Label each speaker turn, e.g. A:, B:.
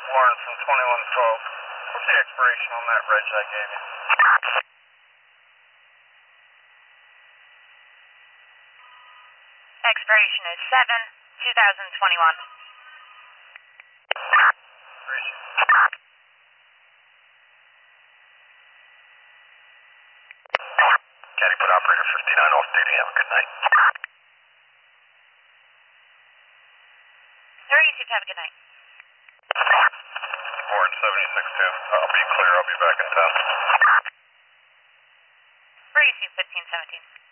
A: Lawrence from 2112. What's the expiration on that reg I gave you?
B: Expiration is 7/2021.
A: Appreciate it.
C: Connecticut operator 59 off duty. Have a good night.
B: Alright, you have a good night.
C: Warren 76-2. I'll be clear. I'll be back in town.
B: Alright, 1517.